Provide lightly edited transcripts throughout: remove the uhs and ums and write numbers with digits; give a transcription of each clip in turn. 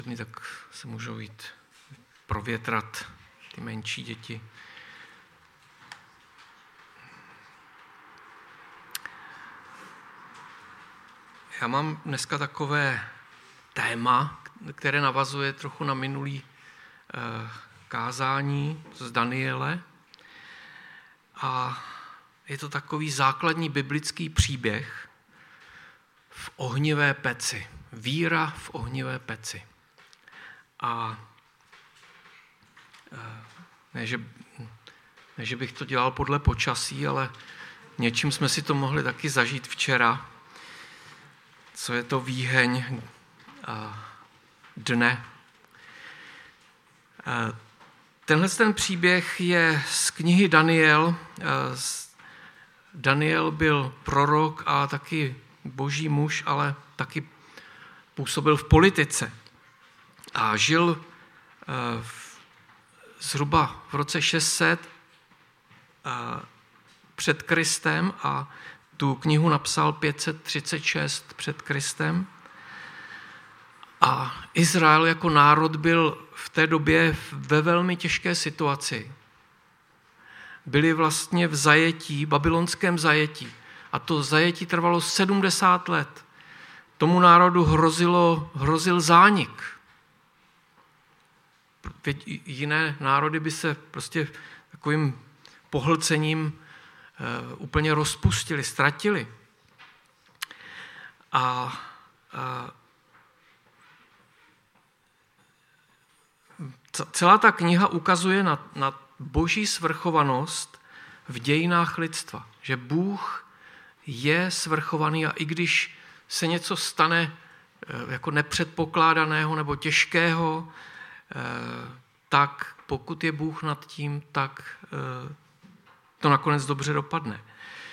Tak se můžou jít provětrat ty menší děti. Já mám dneska takové téma, které navazuje trochu na minulý kázání z Daniele. A je to takový základní biblický příběh v ohnivé peci. Víra v ohnivé peci. A ne, že bych to dělal podle počasí, ale něčím jsme si to mohli taky zažít včera. Co je to výheň dne. Tenhle ten příběh je z knihy Daniel. Daniel byl prorok a taky boží muž, ale taky působil v politice. A žil zhruba v roce 600 před Kristem a tu knihu napsal 536 před Kristem. A Izrael jako národ byl v té době ve velmi těžké situaci. Byli vlastně v zajetí, babylonském zajetí. A to zajetí trvalo 70 let. Tomu národu hrozil zánik. Jiné národy by se prostě takovým pohlcením úplně rozpustili, ztratili. A celá ta kniha ukazuje na boží svrchovanost v dějinách lidstva. Že Bůh je svrchovaný a i když se něco stane jako nepředpokládaného nebo těžkého, tak pokud je Bůh nad tím, tak to nakonec dobře dopadne.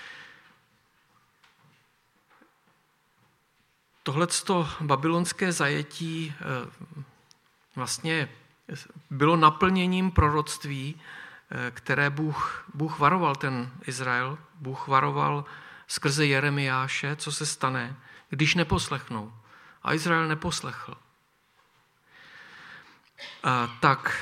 Tohleto babylonské zajetí vlastně bylo naplněním proroctví, které Bůh varoval ten Izrael. Bůh varoval skrze Jeremiáše, co se stane, když neposlechnou. A Izrael neposlechl. Tak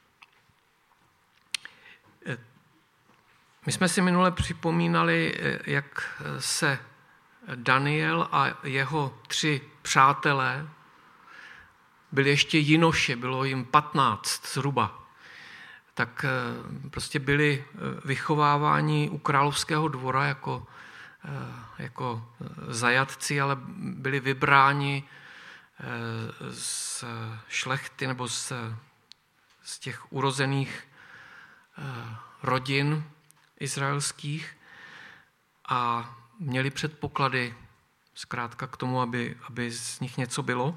my jsme si minule připomínali, jak se Daniel a jeho 3 přátelé, byli ještě jinoši, bylo jim 15 zhruba, tak prostě byli vychováváni u královského dvora jako zajatci, ale byli vybráni z šlechty nebo z těch urozených rodin izraelských a měli předpoklady zkrátka k tomu, aby z nich něco bylo.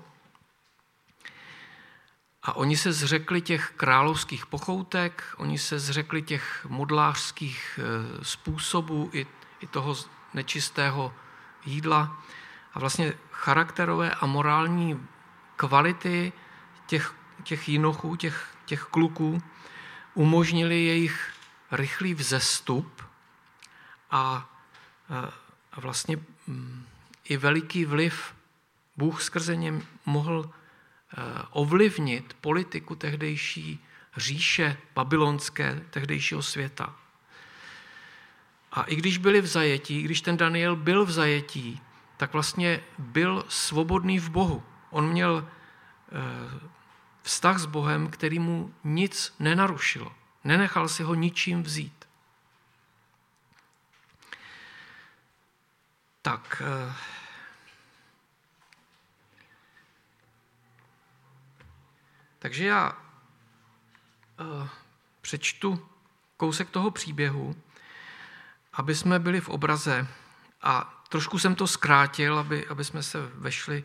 A oni se zřekli těch královských pochoutek, oni se zřekli těch modlářských způsobů i toho nečistého jídla. A vlastně charakterové a morální kvality těch jinochů, těch kluků umožnili jejich rychlý vzestup a vlastně i veliký vliv Bůh skrze ně mohl ovlivnit politiku tehdejší říše babylonské, tehdejšího světa. A i když byli v zajetí, když ten Daniel byl v zajetí, tak vlastně byl svobodný v Bohu. On měl vztah s Bohem, který mu nic nenarušilo. Nenechal si ho ničím vzít. Tak takže já přečtu kousek toho příběhu, aby jsme byli v obraze a trošku jsem to zkrátil, aby jsme se vešli.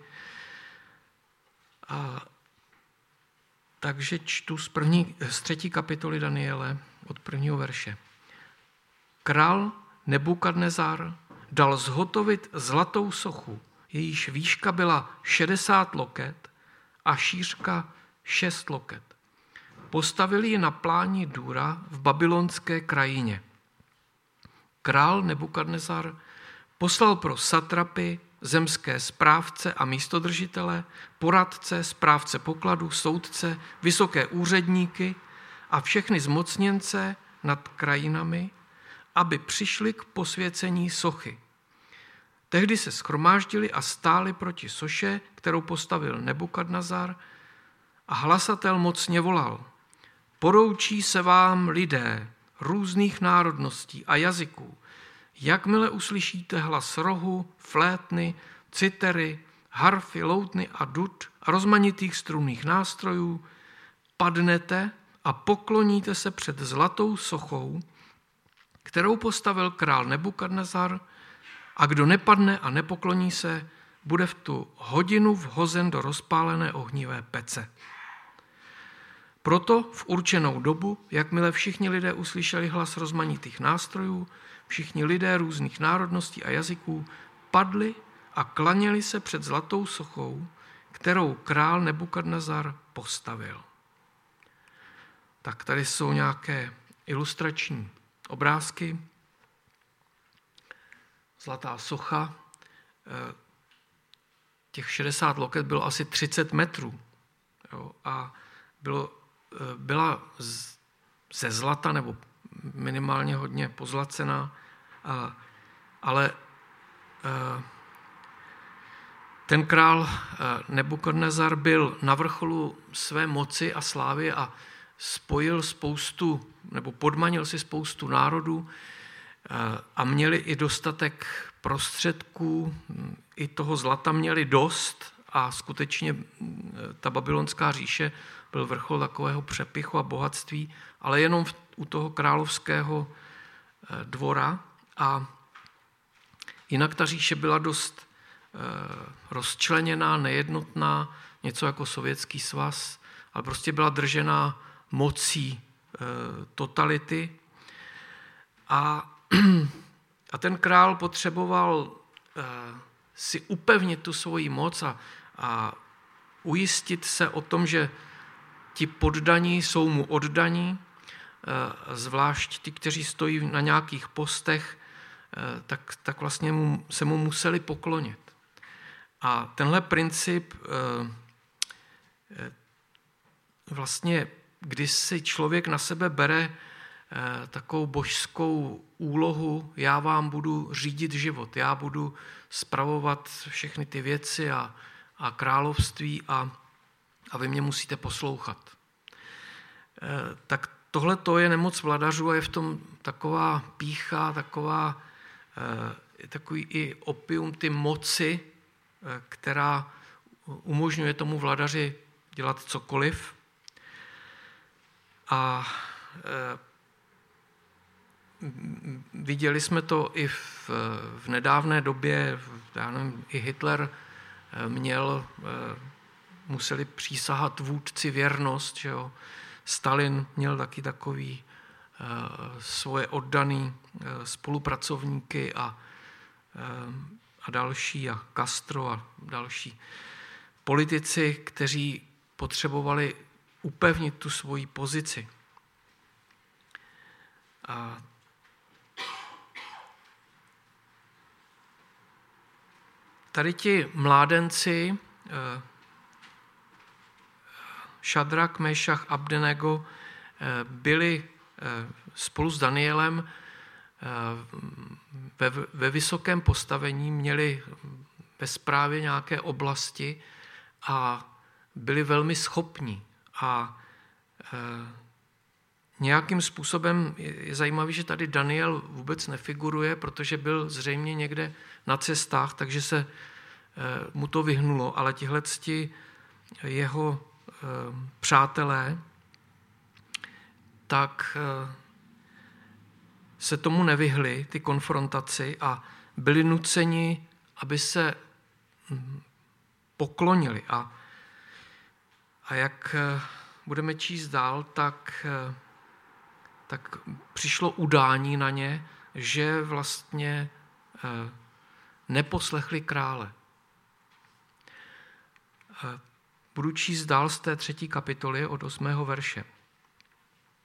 Takže čtu z 3. kapitoly Daniele od 1. verše. Král Nebukadnezar dal zhotovit zlatou sochu, jejíž výška byla 60 loket a šířka 6 loket. Postavili ji na pláni Dura v babylonské krajině. Král Nebukadnezar poslal pro satrapy, zemské správce a místodržitele, poradce, správce pokladu, soudce, vysoké úředníky a všechny zmocněnce nad krajinami, aby přišli k posvěcení sochy. Tehdy se shromáždili a stáli proti soše, kterou postavil Nebukadnezar, a hlasatel mocně volal: Poroučí se vám lidé různých národností a jazyků, jakmile uslyšíte hlas rohu, flétny, citery, harfy, loutny a dud a rozmanitých strunných nástrojů, padnete a pokloníte se před zlatou sochou, kterou postavil král Nebukadnezar, a kdo nepadne a nepokloní se, bude v tu hodinu vhozen do rozpálené ohnivé pece. Proto v určenou dobu, jakmile všichni lidé uslyšeli hlas rozmanitých nástrojů, všichni lidé různých národností a jazyků padli a klaněli se před zlatou sochou, kterou král Nebukadnezar postavil. Tak tady jsou nějaké ilustrační obrázky. Zlatá socha, těch 60 loket bylo asi 30 metrů, jo, a byla ze zlata nebo minimálně hodně pozlacená, ale ten král Nebukadnezar byl na vrcholu své moci a slávy a podmanil si spoustu národů a měli i dostatek prostředků, i toho zlata měli dost a skutečně ta babylonská říše byl vrchol takového přepichu a bohatství, ale jenom u toho královského dvora, a jinak ta říše byla dost rozčleněná, nejednotná, něco jako Sovětský svaz, ale prostě byla držená mocí totality. A ten král potřeboval si upevnit tu svoji moc a ujistit se o tom, že ti poddaní jsou mu oddaní, zvlášť ti, kteří stojí na nějakých postech, tak vlastně se mu museli poklonit. A tenhle princip vlastně, když si člověk na sebe bere takovou božskou úlohu, já vám budu řídit život, já budu spravovat všechny ty věci a království a vy mě musíte poslouchat. Tak tohle to je nemoc vladařů a je v tom taková pýcha, takový i opium ty moci, která umožňuje tomu vladaři dělat cokoliv. A viděli jsme to i v nedávné době, já nevím, i Hitler museli přísahat vůdci věrnost, že jo. Stalin měl taky takový svoje oddaný spolupracovníky a další, a Castro a další politici, kteří potřebovali upevnit tu svoji pozici. A tady ti mládenci, Šadrak, Mešach, Abdenego, byli spolu s Danielem ve vysokém postavení, měli ve správě nějaké oblasti a byli velmi schopní. A nějakým způsobem je zajímavé, že tady Daniel vůbec nefiguruje, protože byl zřejmě někde na cestách, takže se mu to vyhnulo, ale tihleti jeho přátelé tak se tomu nevyhli, ty konfrontaci, a byli nuceni, aby se poklonili. A jak budeme číst dál, tak přišlo udání na ně, že vlastně neposlechli krále. Budu číst dál z té 3. kapitoly od 8. verše.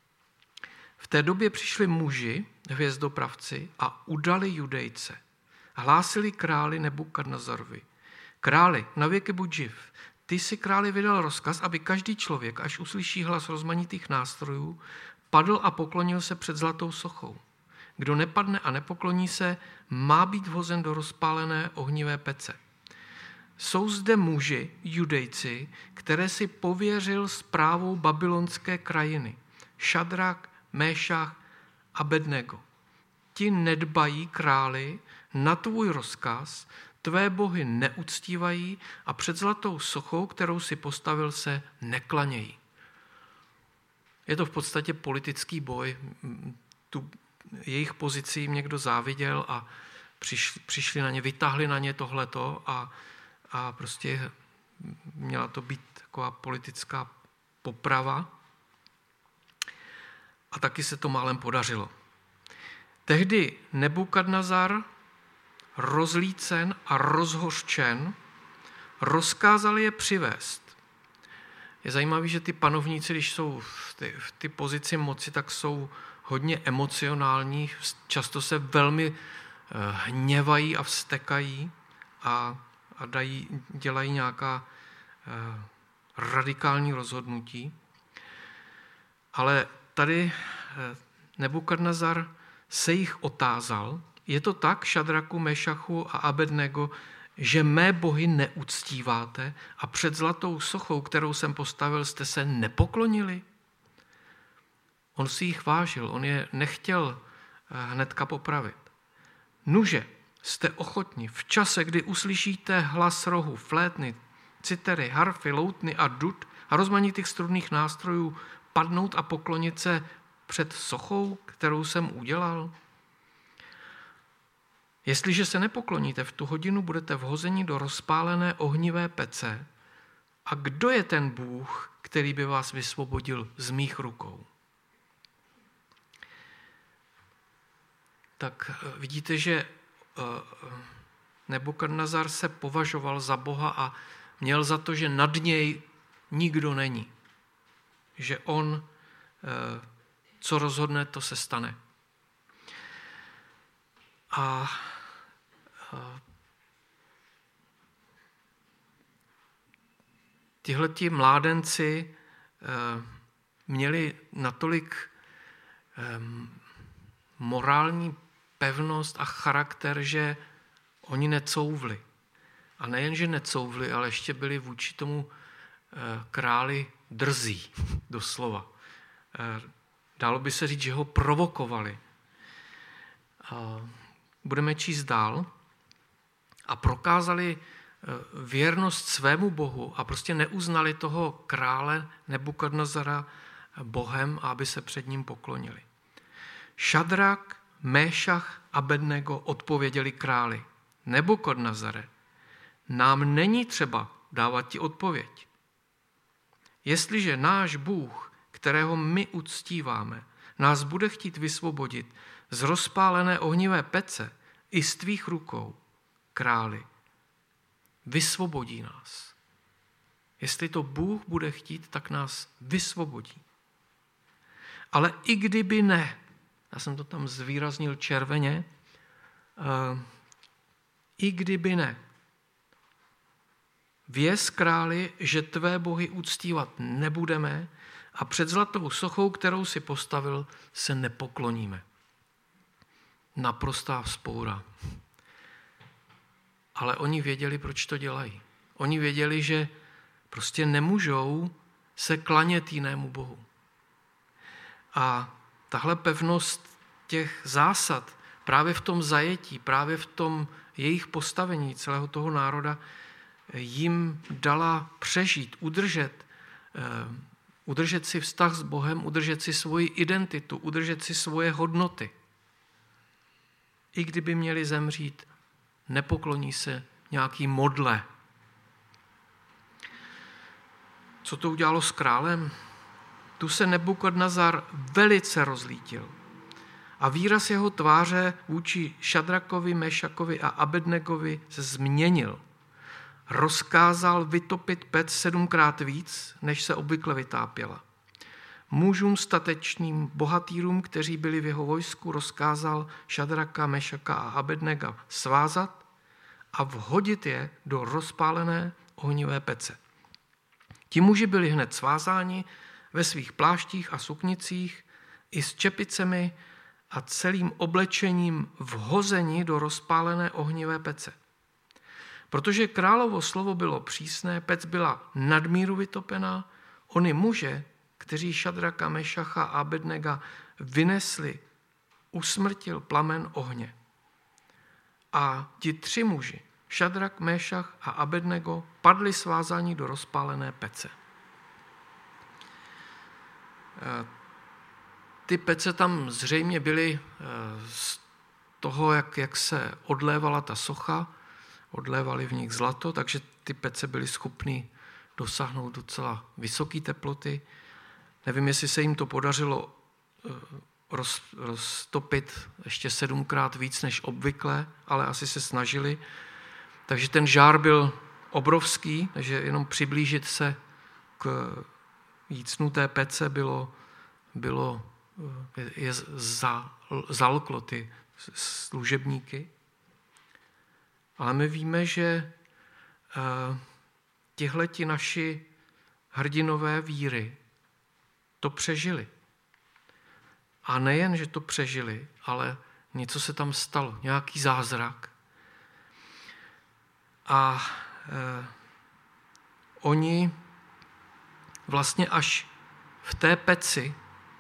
V té době přišli muži, hvězdopravci, a udali Judejce hlásili králi Nebukadnezarovi: Králi, navěky buď živ. Ty si králi vydal rozkaz, aby každý člověk, až uslyší hlas rozmanitých nástrojů, padl a poklonil se před zlatou sochou. Kdo nepadne a nepokloní se, má být vhozen do rozpálené ohnivé pece. Jsou zde muži, Judejci, které si pověřil správou babylonské krajiny. Šadrak, Méšach, Abednego. Ti nedbají, králi, na tvůj rozkaz, tvé bohy neuctívají a před zlatou sochou, kterou si postavil, se neklanějí. Je to v podstatě politický boj. Tu jejich pozici jim někdo záviděl a přišli na ně, vytáhli na ně tohleto a prostě měla to být taková politická poprava. A taky se to málem podařilo. Tehdy Nebukadnezar, rozlícen a rozhořčen, rozkázal je přivést. Je zajímavé, že ty panovníci, když jsou v ty pozici moci, tak jsou hodně emocionální, často se velmi hněvají a vztekají a dělají nějaká radikální rozhodnutí. Ale tady Nebukadnezar se jich otázal: je to tak, Šadraku, Mešachu a Abednego, že mé bohy neuctíváte a před zlatou sochou, kterou jsem postavil, jste se nepoklonili? On si jich vážil, on je nechtěl hnedka popravit. Nuže, jste ochotni v čase, kdy uslyšíte hlas rohu, flétny, citery, harfy, loutny a dud a rozmanitých strunných nástrojů, padnout a poklonit se před sochou, kterou jsem udělal? Jestliže se nepokloníte, v tu hodinu budete vhozeni do rozpálené ohnivé pece. A kdo je ten Bůh, který by vás vysvobodil z mých rukou? Tak vidíte, že Nebukadnezar se považoval za Boha a měl za to, že nad něj nikdo není. Že on, co rozhodne, to se stane. A tihleti mládenci měli natolik morální pevnost a charakter, že oni necouvli. A nejen, že necouvli, ale ještě byli vůči tomu králi drzí, doslova. Dalo by se říct, že ho provokovali. Budeme číst dál. A prokázali věrnost svému bohu a prostě neuznali toho krále Nebukadnezara bohem, aby se před ním poklonili. Šadrak, Méšach a Abednego odpověděli králi: Nebukadnezare, nám není třeba dávat ti odpověď. Jestliže náš Bůh, kterého my uctíváme, nás bude chtít vysvobodit z rozpálené ohnivé pece i z tvých rukou, králi, vysvobodí nás. Jestli to Bůh bude chtít, tak nás vysvobodí. Ale i kdyby ne, já jsem to tam zvýraznil červeně, i kdyby ne, věz králi, že tvé bohy uctívat nebudeme a před zlatou sochou, kterou si postavil, se nepokloníme. Naprostá vzpoura. Ale oni věděli, proč to dělají. Oni věděli, že prostě nemůžou se klanět jinému bohu. A tahle pevnost těch zásad právě v tom zajetí, právě v tom jejich postavení celého toho národa jim dala přežít, udržet si vztah s Bohem, udržet si svoji identitu, udržet si svoje hodnoty. I kdyby měli zemřít, nepokloní se nějaký modle. Co to udělalo s králem? Tu se Nebukadnezar velice rozlítil. A výraz jeho tváře vůči Šadrakovi, Mešakovi a Abednegovi se změnil. Rozkázal vytopit pec 7krát víc, než se obvykle vytápěla. mužům statečným, bohatýrům, kteří byli v jeho vojsku, rozkázal Šadraka, Mešaka a Abednega svázat a vhodit je do rozpálené ohnivé pece. Ti muži byli hned svázáni ve svých pláštích a suknicích i s čepicemi a celým oblečením vhozeni do rozpálené ohnivé pece. Protože královo slovo bylo přísné, pec byla nadmíru vytopená, oni muže, kteří Šadraka, Mešacha a Abednega vynesli, usmrtil plamen ohně. A ti 3 muži, Šadrak, Mešach a Abednego, padli svázáni do rozpálené pece. Ty pece tam zřejmě byly z toho, jak se odlévala ta socha, odlévali v nich zlato, takže ty pece byly schopny dosáhnout docela vysoké teploty. Nevím, jestli se jim to podařilo roztopit ještě 7krát víc než obvykle, ale asi se snažili. Takže ten žár byl obrovský, takže jenom přiblížit se k jícnu té pece zalklo ty služebníky. Ale my víme, že tihleti naši hrdinové víry to přežili. A nejen, že to přežili, ale něco se tam stalo, nějaký zázrak. A oni vlastně až v té peci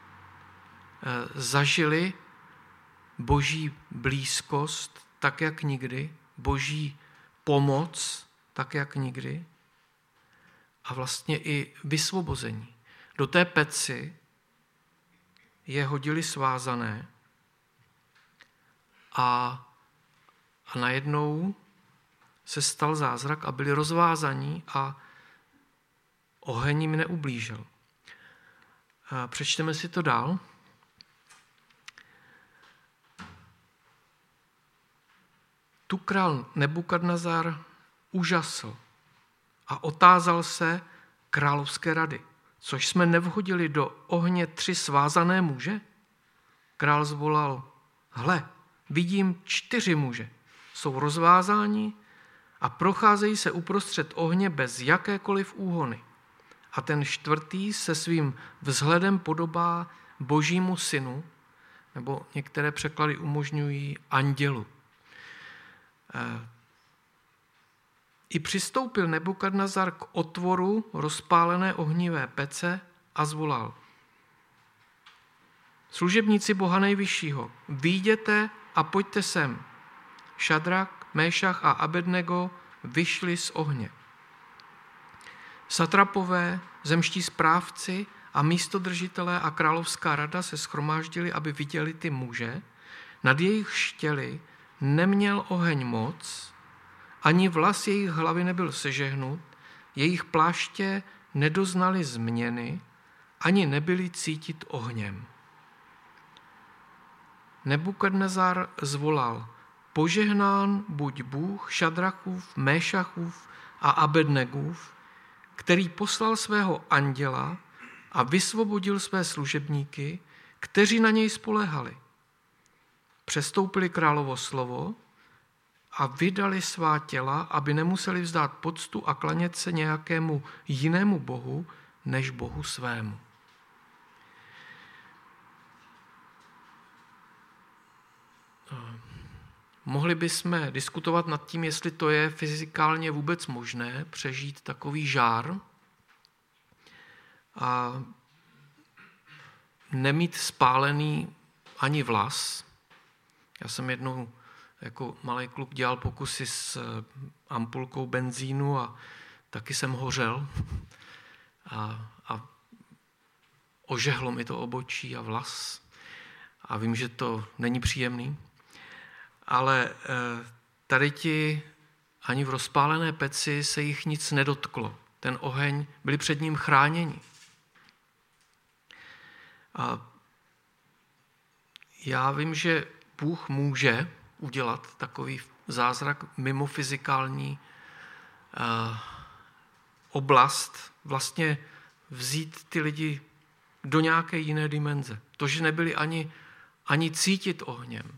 zažili Boží blízkost tak, jak nikdy, Boží pomoc tak, jak nikdy a vlastně i vysvobození. Do té peci je hodili svázané a najednou se stal zázrak a byli rozvázaní a oheň jim neublížil. Přečteme si to dál. Tu král Nebukadnezar úžasl a otázal se královské rady. Což jsme nevhodili do ohně 3 svázané muže? Král zvolal, hle, vidím 4 muže. Jsou rozvázáni a procházejí se uprostřed ohně bez jakékoliv úhony. A ten 4. se svým vzhledem podobá Božímu synu, nebo některé překlady umožňují andělu. I přistoupil Nebukadnezar k otvoru rozpálené ohnivé pece a zvolal. Služebníci Boha nejvyššího, vyjděte a pojďte sem. Šadrak, Méšach a Abednego vyšli z ohně. Satrapové, zemští správci a místodržitelé a královská rada se shromáždili, aby viděli ty muže. Nad jejich štěli neměl oheň moc, ani vlas jejich hlavy nebyl sežehnut, jejich pláště nedoznali změny, ani nebyli cítit ohněm. Nebukadnezar zvolal, požehnán buď Bůh Šadrachův, Méšachův a Abednegův, který poslal svého anděla a vysvobodil své služebníky, kteří na něj spoléhali. Přestoupili královo slovo a vydali svá těla, aby nemuseli vzdát poctu a klanět se nějakému jinému bohu, než Bohu svému. Mohli bychom diskutovat nad tím, jestli to je fyzikálně vůbec možné přežít takový žár a nemít spálený ani vlas. Já jsem jednou jako malý kluk dělal pokusy s ampulkou benzínu a taky jsem hořel a ožehlo mi to obočí a vlas a vím, že to není příjemný. Ale tady ti ani v rozpálené peci se jich nic nedotklo. Ten oheň, byli před ním chráněni. A já vím, že Bůh může udělat takový zázrak mimo fyzikální oblast, vlastně vzít ty lidi do nějaké jiné dimenze. To, že nebyli ani cítit ohněm.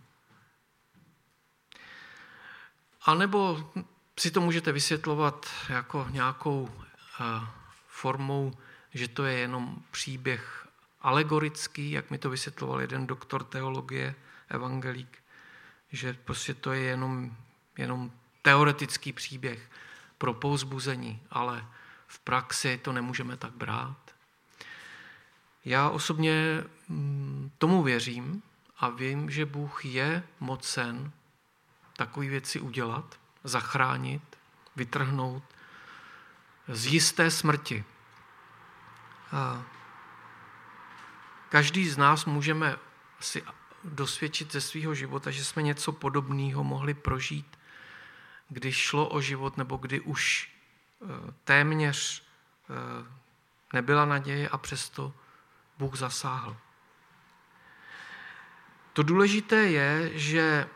A nebo si to můžete vysvětlovat jako nějakou formou, že to je jenom příběh alegorický, jak mi to vysvětloval jeden doktor teologie, evangelík, že prostě to je jenom teoretický příběh pro povzbuzení, ale v praxi to nemůžeme tak brát. Já osobně tomu věřím a vím, že Bůh je mocen takové věci udělat, zachránit, vytrhnout z jisté smrti. Každý z nás můžeme si dosvědčit ze svého života, že jsme něco podobného mohli prožít, když šlo o život, nebo kdy už téměř nebyla naděje a přesto Bůh zasáhl. To důležité je, že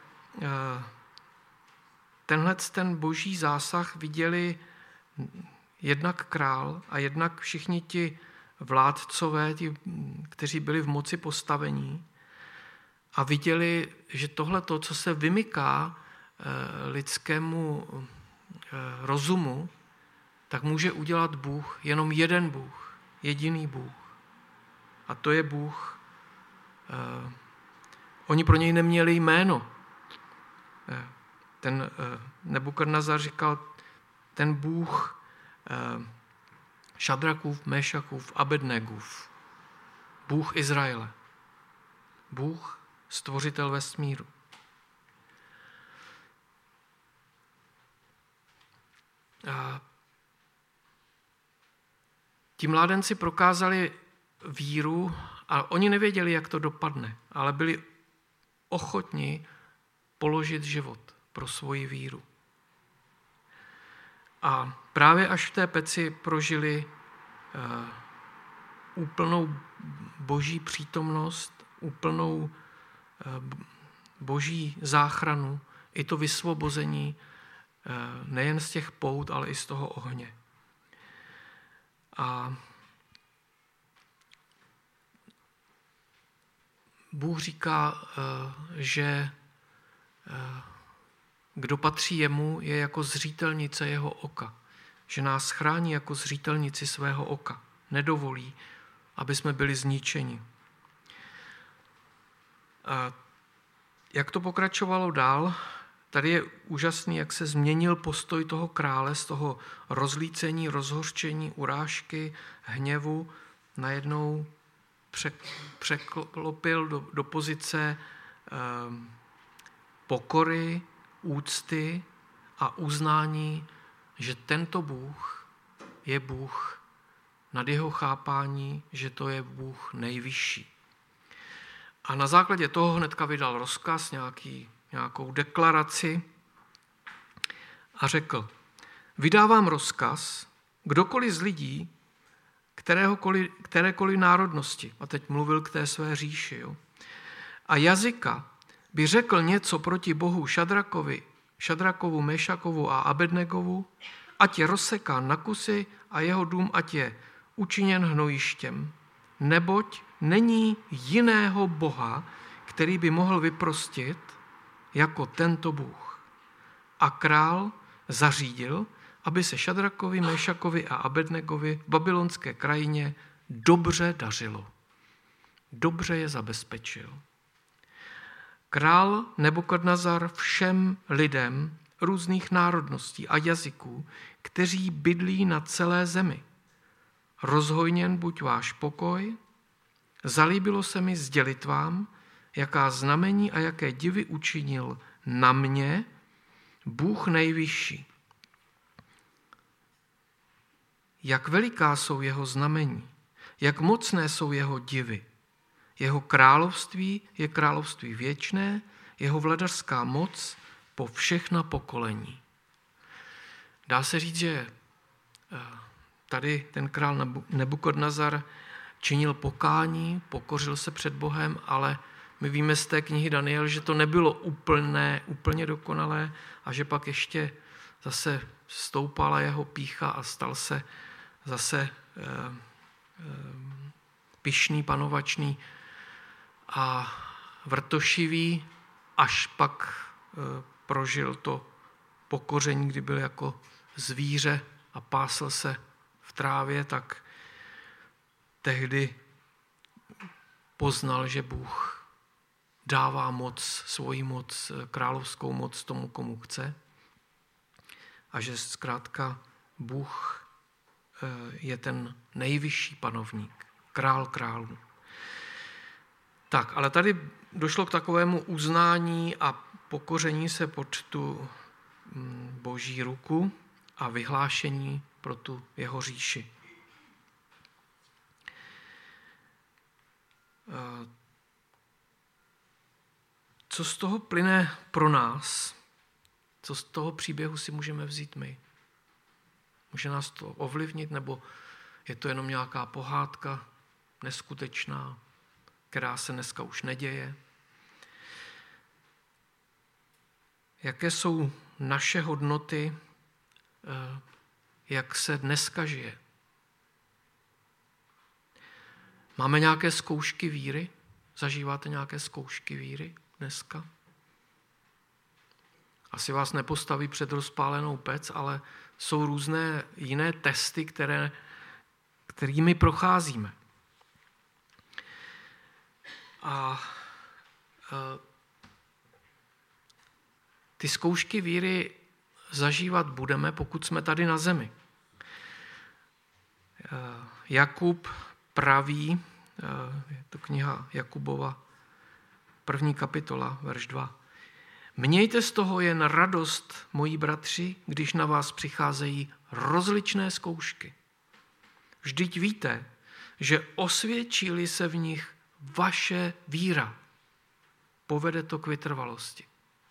ten boží zásah viděli jednak král a jednak všichni ti vládcové, ti, kteří byli v moci postavení a viděli, že tohleto, co se vymyká lidskému rozumu, tak může udělat Bůh, jenom jeden Bůh, jediný Bůh. A to je Bůh. Oni pro něj neměli jméno. Ten Nebukadnezar říkal, ten Bůh Šadrakův, Méšakův, Abednegův. Bůh Izraele. Bůh stvořitel vesmíru. Ti mládenci prokázali víru a oni nevěděli, jak to dopadne, ale byli ochotni položit život pro svoji víru. A právě až v té peci prožili úplnou boží přítomnost, úplnou boží záchranu, i to vysvobození nejen z těch pout, ale i z toho ohně. A Bůh říká, že kdo patří jemu, je jako zřítelnice jeho oka. Že nás chrání jako zřítelnici svého oka. Nedovolí, aby jsme byli zničeni. A jak to pokračovalo dál, tady je úžasný, jak se změnil postoj toho krále z toho rozlícení, rozhořčení, urážky, hněvu, najednou překlopil do pozice pokory, úcty a uznání, že tento Bůh je Bůh nad jeho chápání, že to je Bůh nejvyšší. A na základě toho hnedka vydal rozkaz, nějakou deklaraci a řekl, vydávám rozkaz, kdokoliv z lidí, kterékoliv národnosti, a teď mluvil k té své říši, jo, a jazyka, by řekl něco proti Bohu Šadrakovu, Méšakovu a Abednegovu, ať je rozsekán na kusy a jeho dům ať je učiněn hnojištěm, neboť není jiného Boha, který by mohl vyprostit jako tento Bůh. A král zařídil, aby se Šadrakovi, Méšakovi a Abednegovi v babylonské krajině dobře dařilo. Dobře je zabezpečil. Král Nebukadnezar všem lidem různých národností a jazyků, kteří bydlí na celé zemi. Rozhojněn buď váš pokoj, zalíbilo se mi sdělit vám, jaká znamení a jaké divy učinil na mě Bůh nejvyšší. Jak veliká jsou jeho znamení, jak mocné jsou jeho divy. Jeho království je království věčné, jeho vladařská moc po všechna pokolení. Dá se říct, že tady ten král Nebukadnezar činil pokání, pokořil se před Bohem, ale my víme z té knihy Daniel, že to nebylo úplně dokonalé a že pak ještě zase stoupala jeho pýcha a stal se zase pyšný, panovačný a vrtošivý, až pak prožil to pokoření, kdy byl jako zvíře a pásl se v trávě, tak tehdy poznal, že Bůh dává moc, svoji moc, královskou moc tomu, komu chce a že zkrátka Bůh je ten nejvyšší panovník, král králů. Tak, ale tady došlo k takovému uznání a pokoření se pod tu Boží ruku a vyhlášení pro tu jeho říši. Co z toho plyne pro nás? Co z toho příběhu si můžeme vzít my? Může nás to ovlivnit, nebo je to jenom nějaká pohádka neskutečná, která se dneska už neděje? Jaké jsou naše hodnoty, jak se dneska žije? Máme nějaké zkoušky víry? Zažíváte nějaké zkoušky víry dneska? Asi vás nepostaví před rozpálenou pec, ale jsou různé jiné testy, kterými procházíme. A ty zkoušky víry zažívat budeme, pokud jsme tady na zemi. Jakub praví, je to kniha Jakubova, 1. kapitola, verš 2. Mějte z toho jen radost, moji bratři, když na vás přicházejí rozličné zkoušky. Vždyť víte, že osvědčí-li se v nich vaše víra, povede to k vytrvalosti.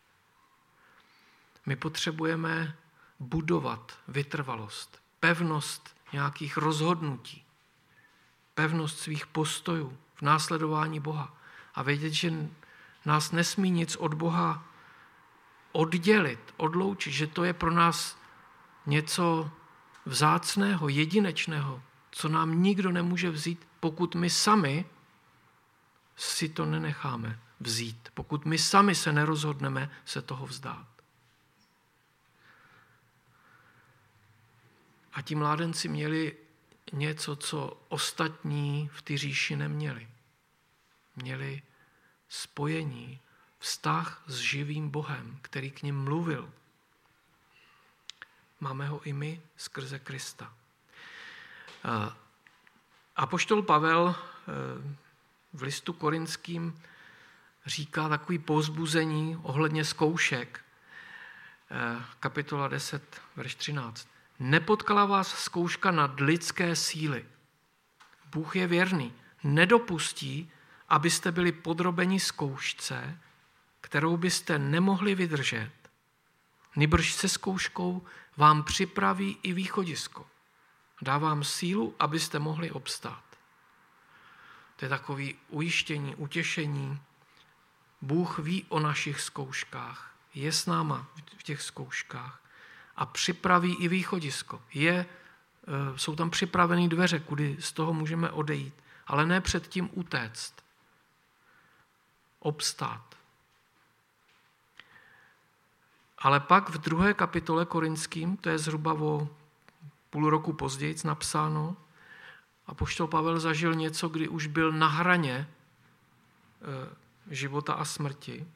My potřebujeme budovat vytrvalost, pevnost nějakých rozhodnutí, pevnost svých postojů v následování Boha a vědět, že nás nesmí nic od Boha oddělit, odloučit, že to je pro nás něco vzácného, jedinečného, co nám nikdo nemůže vzít, pokud my sami si to nenecháme vzít, pokud my sami se nerozhodneme se toho vzdát. A ti mládenci měli něco, co ostatní v té říši neměli. Měli spojení, vztah s živým Bohem, který k nim mluvil. Máme ho i my skrze Krista. Apoštol Pavel v listu Korinským říká takový povzbuzení ohledně zkoušek. Kapitola 10, verš 13. Nepotkala vás zkouška nad lidské síly. Bůh je věrný. Nedopustí, abyste byli podrobeni zkoušce, kterou byste nemohli vydržet. Nýbrž se zkouškou vám připraví i východisko. Dá vám sílu, abyste mohli obstát. To je takové ujištění, utěšení. Bůh ví o našich zkouškách. Je s náma v těch zkouškách. A připraví i východisko. Jsou tam připravené dveře, kudy z toho můžeme odejít, ale ne předtím utéct. Obstát. Ale pak v 2. kapitole Korinským, to je zhruba o půl roku později napsáno, apoštol Pavel zažil něco, kdy už byl na hraně života a smrti.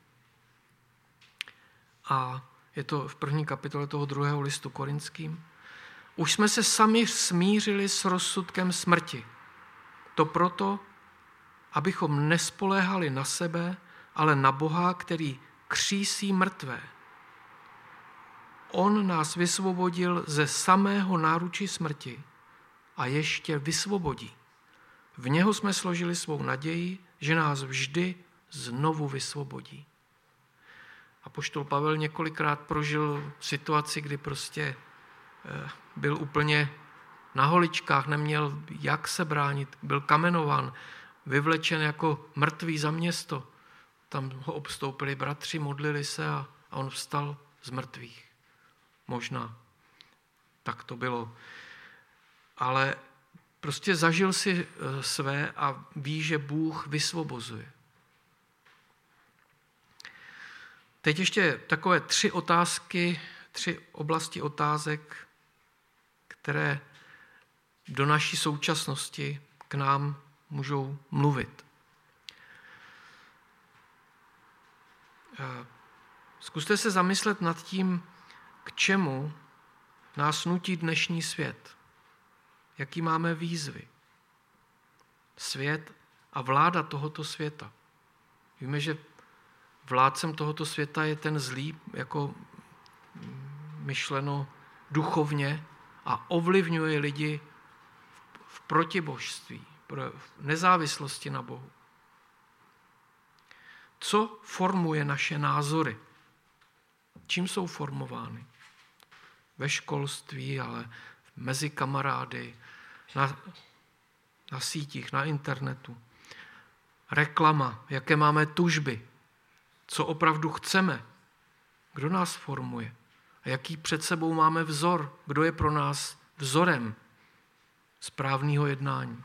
A je to v 1. kapitole toho 2. listu Korinským. Už jsme se sami smířili s rozsudkem smrti. To proto, abychom nespoléhali na sebe, ale na Boha, který křísí mrtvé. On nás vysvobodil ze samého náručí smrti a ještě vysvobodí. V něho jsme složili svou naději, že nás vždy znovu vysvobodí. Apoštol Pavel několikrát prožil situaci, kdy prostě byl úplně na holičkách, neměl jak se bránit, byl kamenován, vyvlečen jako mrtvý za město. Tam ho obstoupili bratři, modlili se a on vstal z mrtvých. Možná tak to bylo. Ale prostě zažil si své a ví, že Bůh vysvobozuje. Teď ještě takové 3 oblasti otázek, které do naší současnosti k nám můžou mluvit. Zkuste se zamyslet nad tím, k čemu nás nutí dnešní svět. Jaký máme výzvy. Svět a vláda tohoto světa. Víme, že vládcem tohoto světa je ten zlý, jako myšleno duchovně, a ovlivňuje lidi v protibožství, v nezávislosti na Bohu. Co formuje naše názory? Čím jsou formovány? Ve školství, ale mezi kamarády, na sítích, na internetu. Reklama, jaké máme tužby, co opravdu chceme, kdo nás formuje a jaký před sebou máme vzor, kdo je pro nás vzorem správného jednání.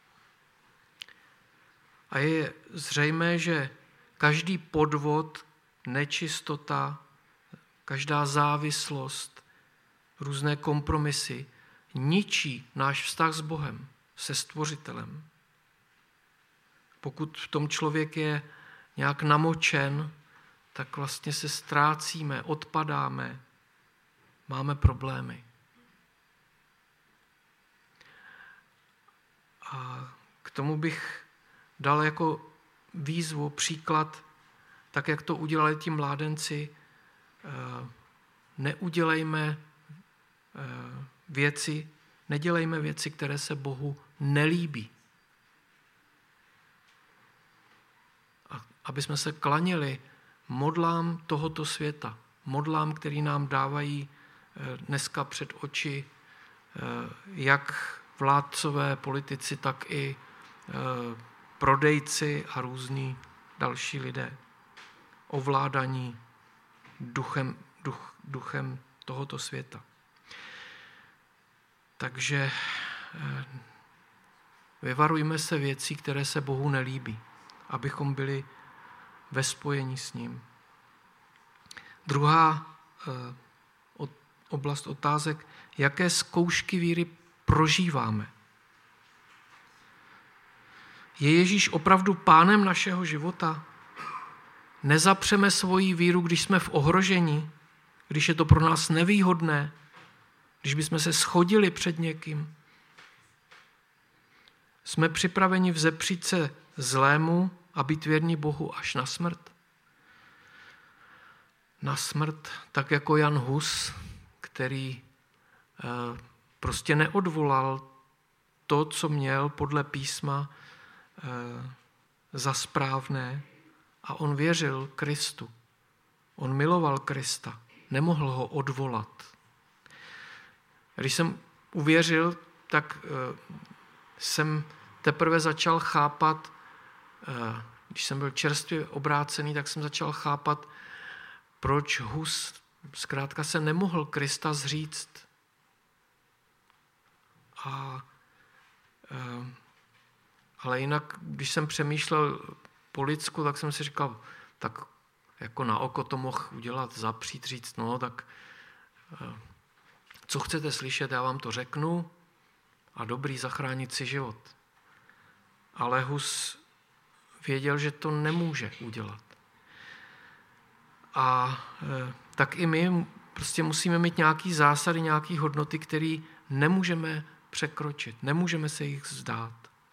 A je zřejmé, že každý podvod, nečistota, každá závislost, různé kompromisy ničí náš vztah s Bohem, se Stvořitelem. Pokud v tom člověk je nějak namočen, tak vlastně se ztrácíme, odpadáme, máme problémy. A k tomu bych dal jako výzvu, příklad, tak jak to udělali ti mládenci, nedělejme věci, které se Bohu nelíbí. A aby jsme se klaněli modlám tohoto světa, modlám, který nám dávají dneska před oči jak vládcové, politici, tak i prodejci a různí další lidé. Ovládaní duchem tohoto světa. Takže vyvarujme se věcí, které se Bohu nelíbí, abychom byli ve spojení s ním. Druhá oblast otázek, jaké zkoušky víry prožíváme. Je Ježíš opravdu pánem našeho života? Nezapřeme svoji víru, když jsme v ohrožení, když je to pro nás nevýhodné, když bychom se shodili před někým. Jsme připraveni vzepřít se zlému a být věrní Bohu až na smrt? Na smrt, tak jako Jan Hus, který prostě neodvolal to, co měl podle písma za správné, a on věřil Kristu. On miloval Krista, nemohl ho odvolat. Když jsem uvěřil, tak jsem teprve začal chápat, když jsem byl čerstvě obrácený, tak jsem začal chápat, proč Hus zkrátka se nemohl Krista zříct. Ale jinak, když jsem přemýšlel po lidsku, tak jsem si říkal, tak jako na oko to mohl udělat, zapřít, říct, no tak co chcete slyšet, já vám to řeknu a dobrý, zachránit si život. Ale Hus věděl, že to nemůže udělat. A tak i my prostě musíme mít nějaký zásady, nějaké hodnoty, které nemůžeme překročit, nemůžeme se jich vzdát.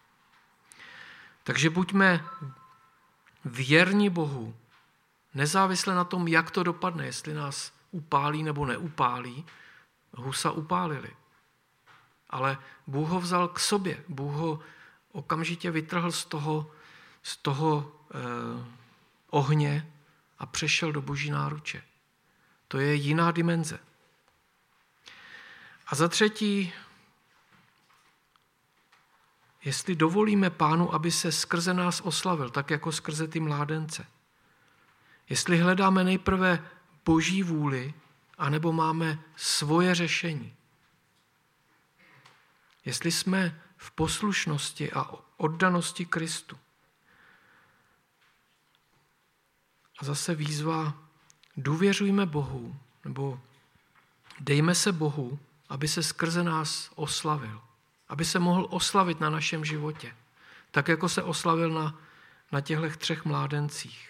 Takže buďme věrní Bohu, nezávisle na tom, jak to dopadne, jestli nás upálí nebo neupálí. Husa upálili. Ale Bůh ho vzal k sobě. Bůh ho okamžitě vytrhl z toho ohně a přešel do Boží náruče. To je jiná dimenze. A za třetí, jestli dovolíme Pánu, aby se skrze nás oslavil, tak jako skrze ty mládence. Jestli hledáme nejprve Boží vůli, anebo máme svoje řešení. Jestli jsme v poslušnosti a oddanosti Kristu. A zase výzva, důvěřujme Bohu, nebo dejme se Bohu, aby se skrze nás oslavil. Aby se mohl oslavit na našem životě. Tak, jako se oslavil na těchto 3 mládencích.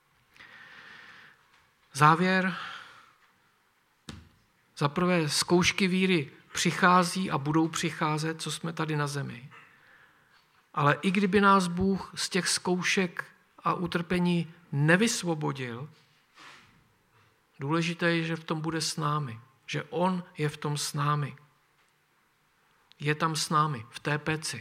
Závěr. Za prvé, zkoušky víry přichází a budou přicházet, co jsme tady na zemi. Ale i kdyby nás Bůh z těch zkoušek a utrpení nevysvobodil, důležité je, že v tom bude s námi. Že on je v tom s námi. Je tam s námi, v té peci.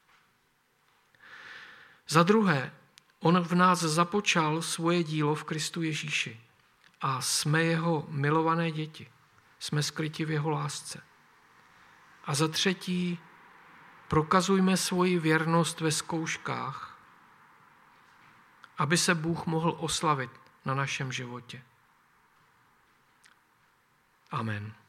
Za druhé, on v nás započal svoje dílo v Kristu Ježíši a jsme jeho milované děti. Jsme skryti v jeho lásce. A za třetí, prokazujme svoji věrnost ve zkouškách, aby se Bůh mohl oslavit na našem životě. Amen.